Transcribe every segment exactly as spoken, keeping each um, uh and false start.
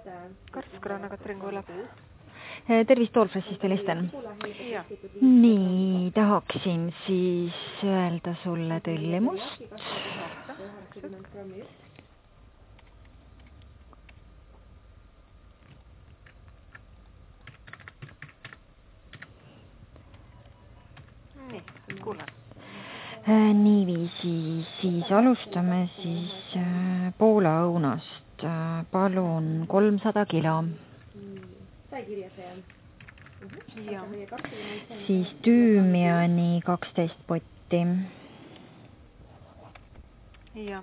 Karskõrana Katrin kuulab. Tervist, Toolfressist helistan. Nii, tahaksin siis öelda sulle tellimust. Nii, kuulen. Niiviisi, siis alustame siis Poola õunast. Palun kolmsada kilo. Ja. Siis tüümiani kaksteist potti. Ja.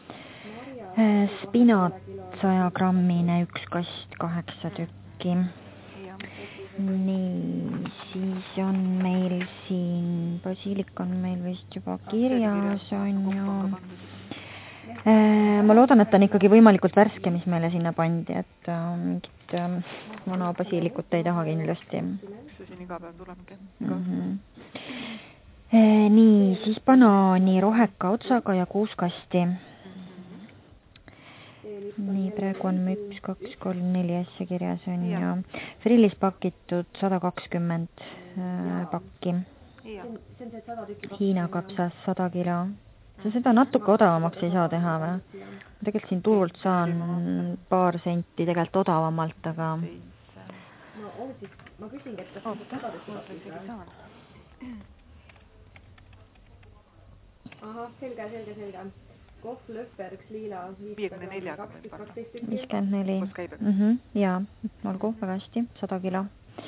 Spinat saja grammine üks kast kaheksa tükki. Ja. Nii, siis on meil siin, basiilik on meil vist juba kirjas, on ju. Ma loodan, et on ikkagi võimalikult värske, mis meile sinna pandi, et mingit vana basiilikut ei taha kindlasti. See siin iga päev tulemegi. Mm-hmm. Nii, siis banaani roheka otsaga ja kuus kasti. Nii, praegu on üks, kaks, kolm, neli asja kirjas on ja frillis pakitud sada kakskümmend pakki. Hiina kapsas sada kilo. Sa seda natuke odavamaks ei saa teha või? Tegelikult siin turult saan paar senti tegelikult odavamalt, aga... Ma küsingi, et kas ma isegi saan. Aha, selge, selge, selge. Kohv, lõhver, üks liila, viiskümmend neli. viiskümmend neli. Jaa, olgu, väga hästi, sada kilo.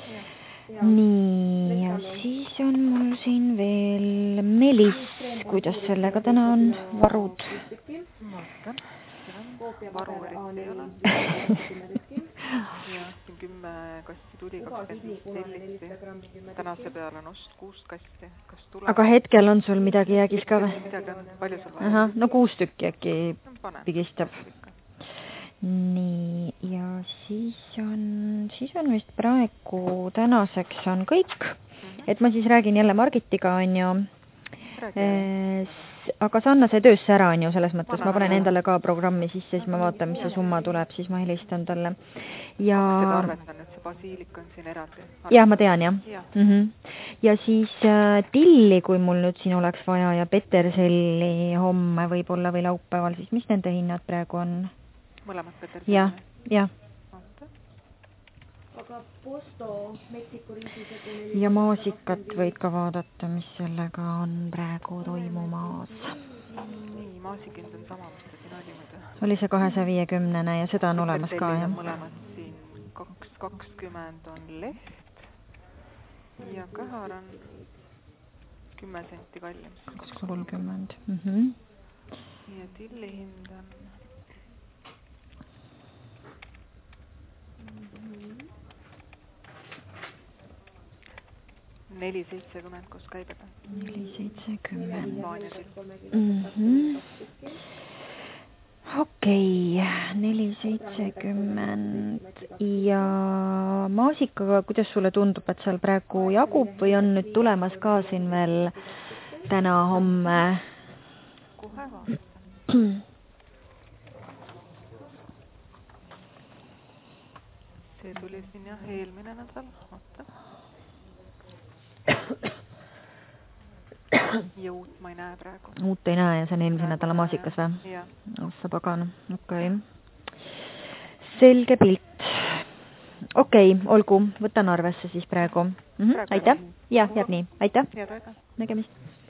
Nii, ja siis on mul siin veel melis. Kuidas sellega täna on? Varud. Vaatan. Varu eriti ei ole. Ja siin kümme kassi tuli, kakskümmend tellisti. Tänase peal on ost kuus kassi. Aga hetkel on sul midagi jäägis ka või? Midagi on, palju sul vaja? Aha, no kuus tükki äkki pigistab. Nii, ja siis on, siis on vist praegu tänaseks on kõik. Et ma siis räägin jälle Margitiga, on ju. Aga Sanna see töösse ära on ju, selles mõttes ma panen endale ka programmi sisse, siis ma vaatan, mis see summa tuleb, siis ma helistan talle. Ja... Seda arvetan, et see basiilik on siin eraldi. Jah, ma tean, jah. Ja, mm-hmm. ja siis äh, tilli, kui mul nüüd siin oleks vaja, ja peterselli homme võib-olla või laupäeval, siis mis nende hinnad praegu on? Mõlemad peterselli? Jah, jah. Aga posto, Meksiko riisi... Ja maasikat võid ka vaadata, mis sellega on praegu toimumas. Nii, maasikind on sama, mis ta siin oli mõte. Oli see kahesaja viiekümnene ja seda on olemas ka, jah? Mõlemad siin kaks kakskümmend on leht ja kahar on kümme senti kallim. kaks kolmkümmend. Mhm. Ja tilli hind on... neli seitsekümmend koos käibega. neli seitsekümmend. Mhm. Okei, neli seitsekümmend. Ja maasikaga, kuidas sulle tundub, et seal praegu jagub või on nüüd tulemas ka siin veel täna, homme? Kohe vaatan. See tuli siin jah eelmine nädal, vaata. Ja uut ma ei näe praegu. Uut ei näe ja see on eelmise nädala maasikas või? Jah. Ossa pagan, okei. Selge pilt. Okei, olgu, võtan arvesse siis praegu. Mhm. Aitäh. Jah, jääb nii. Aitäh. Head aega. Nägemist.